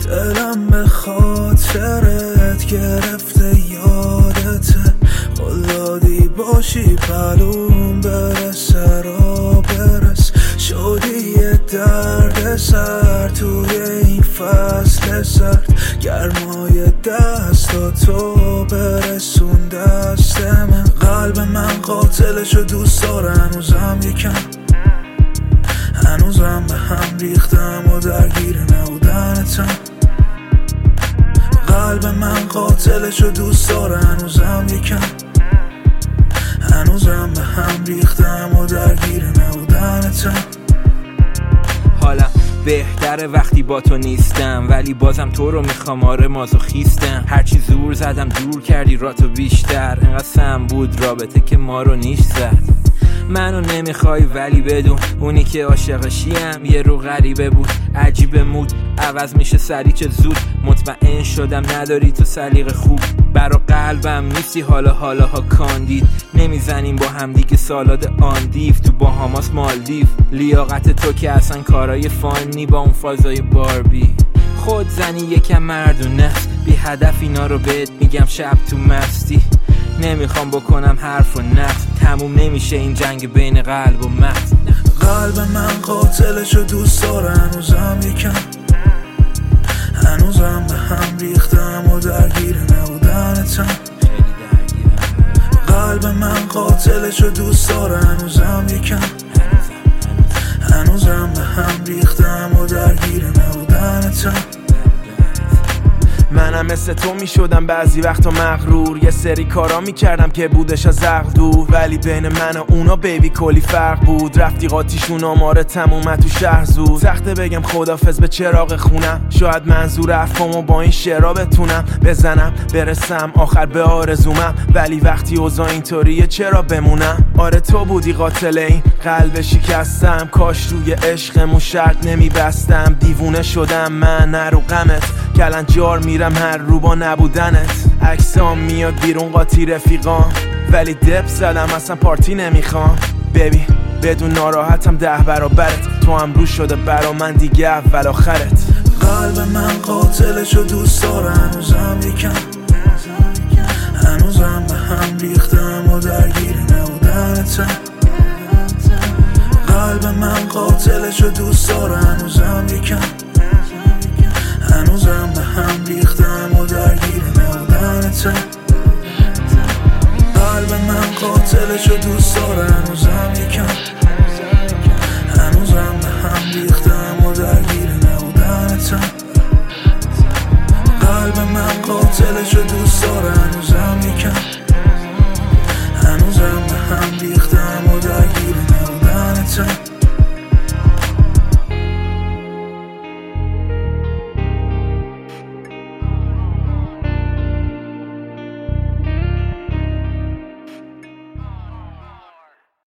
دلم به خاطرت گرفته یادته، قلادی باشی پلوم برسه را برس، شدی یه درد سر توی این فصل سرد، گرمای دستاتو برسون دست من. قلب من قاتلشو دوست داره، هنوزم یکم، هنوزم به هم ریختم و درگیر نبودنتم. قلب من قاتلشو دوست داره، هنوزم یکم، هنوزم به هم ریختم و درگیر نبودنتم. حالم بهتره وقتی با تو نیستم، ولی بازم تو رو میخوام، آره مازوخیستم. هرچی زور زدم دور کردی راتو بیشتر، انقدر سم بود رابطه که ما رو نیش زد. منو نمیخوای ولی بدون اونی که عاشقشیم یه رو غریبه بود، عجیب مود عوض میشه سری چه زود. مطمئن شدم نداری تو سلیقه خوب، برا قلبم نیستی حالاها کاندید. نمیزنیم با هم دیگه سالاد آندیف تو باهاماس مالدیف. لیاقت تو که اصلا کارای فانی با اون فازای باربی. خود زنی یکم مردونه است، بی هدف اینا رو بهت میگم شب تو مستی. نمیخوام بکنم حرف و نقص، تموم نمیشه این جنگ بین قلب و مغز. قلب من قاتلشو دوست داره، هنوزم یکم، هنوزم به هم ریختم و درگیر نبودنتم. قلب من قاتلشو دوست داره، هنوزم یکم، هنوزم به هم ریختم و درگیر نبودنتم. منم مثل تو میشدم بعضی وقتا مغرور، یه سری کارا میکردم که بودش از عقل دور، ولی بین من و اونا بیبی کلی فرق بود. رفتی قاطیشون آماره تموم تو شهر زود، سخته بگم خدافظ به چراغ خونم، شاید منظور افکامو با این شعرها بتونم بزنم برسم آخر به آرزومم، ولی وقتی اوضاع اینطوریه چرا بمونم. آره تو بودی قاتل این قلب شکستم، کاش روی عشقمون شرط نمیبستم. دیوونه شدم من نرو غمت، کلنجار میرم هر رو با نبودنت. عکسام میاد بیرون قاطی رفیقام، ولی دپ زدم اصلا پارتی نمیخوام. بیبی بدون ناراحتم 10 برابرت، تو هم رو شده برا من دیگه اول آخرت. قلب من قاتلشو دوست داره، هنوزم یکم، هنوزم به هم ریختم و درگیر نبودنتم. قلب من قاتلشو دوست داره، هنوزم یکم، هنوزم به هم ریختم و درگیر نبودنتم. قلب من قاتلشو دوست داره، هنوزم یکم، هنوزم به هم ریختم و درگیر نبودنتم. قلب من قاتلشو دوست داره، هنوزم یکم، هنوزم به هم ریختم و درگیر نبودنتم.